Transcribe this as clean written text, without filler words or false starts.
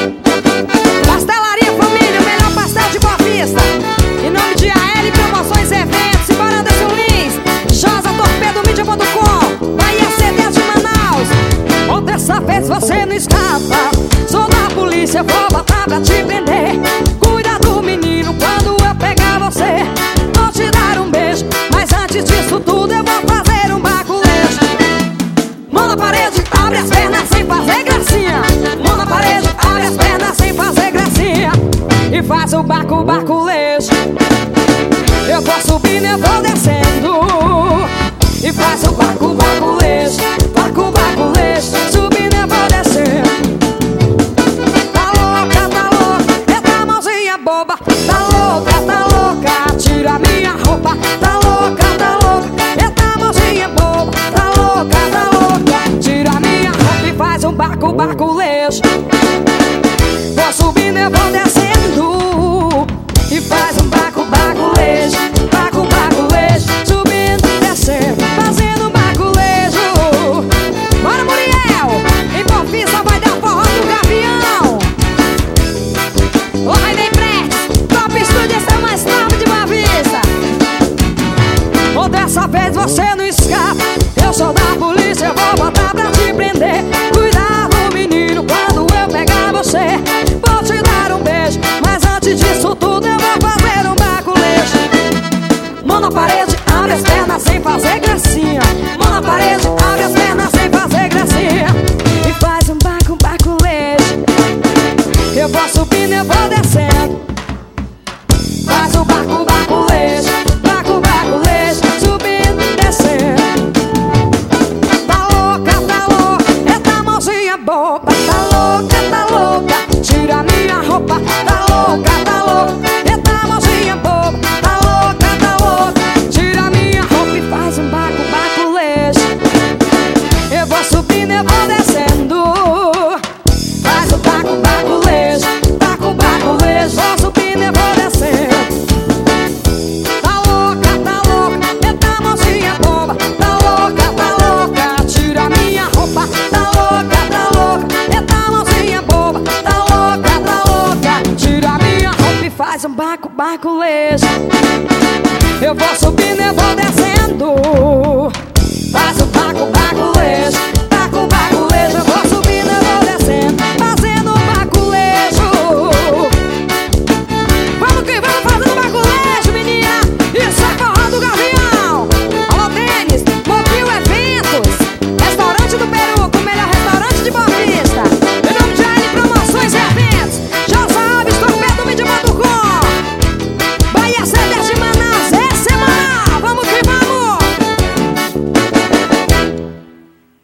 Pastelaria Família, o melhor pastel de Boa Vista. Em nome de AL Promoções e Eventos, Simbora Anderson Lins, Josa Torpedo Mídia.com, Bahia CDs de Manaus. Ou dessa vez você não escapa, sou da polícia, vou botar pra te prender. Cuida do menino quando eu pegar você, vou te dar um beijo, mas antes disso tudo eu vou fazer um baculejo. Mão na parede, abre as pernas sem fazer gracinha. Mão na parede, abre as pernas sem fazer gracinha. E faz o baculejo. Eu vou subindo, eu vou descendo. E faz o baculejo. Baculejo. Subindo, eu vou descendo. Tá louca, eita mãozinha boba. Tá louca, tira minha roupa. Tá louca, eita mãozinha boba. Tá louca, tira minha roupa e faz um baculejo. Vou subindo, eu vou descendo. E faz um baculejo. Baculejo. Subindo, descendo, fazendo um baculejo. Bora, Muriel! Em Boa Vista vai dar forró do Gavião. Ô, Rainei Prestes, Top Estúdio, esse é o mais top de Boa Vista. Ou dessa vez você não escapa, eu sou da polícia, eu vou botar pra te prender. Cuidar do menino quando eu pegar você, vou te dar um beijo, mas antes disso tudo eu vou fazer um baculejo. Mão na parede, abre as pernas sem fazer gracinha. Mão na parede, abre as pernas sem fazer gracinha. E faz um baculejo. Eu vou subindo, eu vou descendo. Faz um baculejo. Baculejo. Subindo, descendo. Tá louca, eita mãozinha boba. Tá louca, tira minha roupa. Tá louca, eita mãozinha boba. Tá louca, tira minha roupa e faz um baculejo. Eu vou subindo, eu vou descendo. Faz o baculejo. Baculejo. Vou subindo, eu vou descendo. Tá louca, eita mãozinha boba. Tá louca, tira minha roupa. Tá louca, eita mãozinha boba. Tá louca, tira minha roupa e faz um baculejo. Eu vou subindo.